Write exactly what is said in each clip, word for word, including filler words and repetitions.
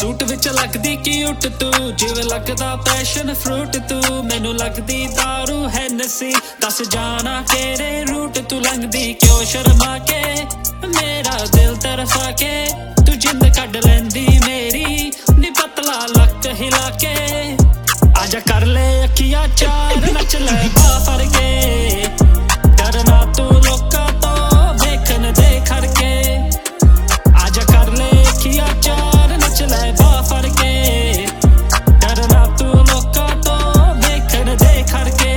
suit विच लगदी cute तू जिवें लगदा पैशन फ्रूट तू मैनू लगदी दारू हैनसी दस जाना केरे रूट तू लंघदी क्यों शर्मा के मेरा दिल तरफा के तू जिंद कढ लैंदी मेरी नी पतला लक हिला के आजा कर ले अखियां चार नच ले बाफर के डरना तू लोकां तो देखन दे खड़के आजा कर ले अखियां चार नच ले बाफर के डरना तू लोकां तो देखन दे खड़के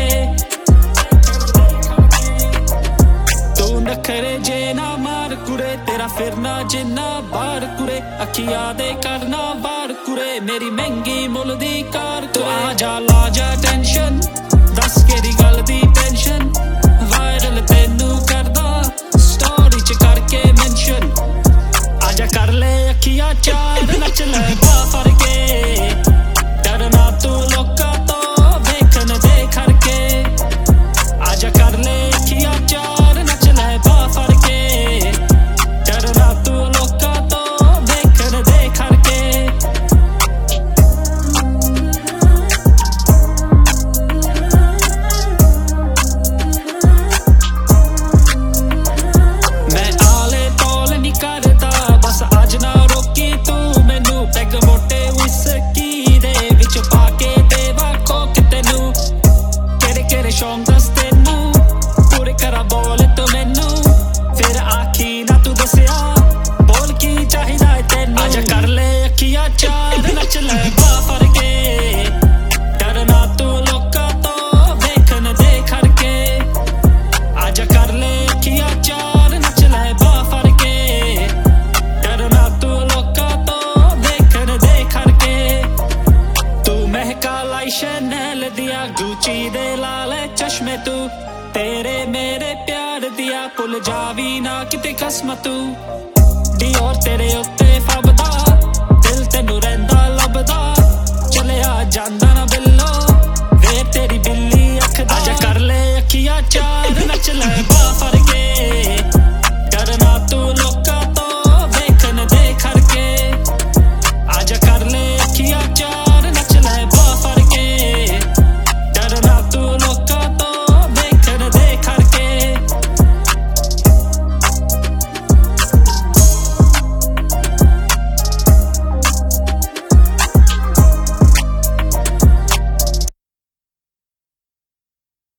तू नखरे जे ना मार कुरे तेरा फिरना जिन्ना बार कुरे अखियां दे करना बार कुरे मेरी महंगी मुल दी कार तू आजा ला जा टेंशन दस केरी गल दी टेंशन वायरल तेनू करदा स्टोरी च करके मेंशन आजा कर ले अखियां चार नच ले बाफर के डरना तू लोकां तो देखन दे खड़के आजा कर ले अखियां चार नच ले बाफर के डरना तू लोकां तो देखन दे खड़के मैं आले तौल नहीं करदा बस अज ना रोकी तू मैनू पैग मोटे विस्की दे विच पाके देवा कोक तेनू केड़े केड़े शौक दस तेनू पूरे करा बोल तू मैनू फिर आखी ना तू दसिया बोल की चाहिदा है तेनू आजा कर ले अखियां चार नच ले बाफर के डरना तू लोकां तो देखन दे खड़के आजा कर ले अखियां चार नच ले बाफर के डरना तू लोकां तो देखन दे खड़के तू महका लाई शनैल दिया गुची दे लाल चश्मे तू तेरे मेरे प्यार दिया भुल जावी ना किते कसम तू डी और तेरे उत्ते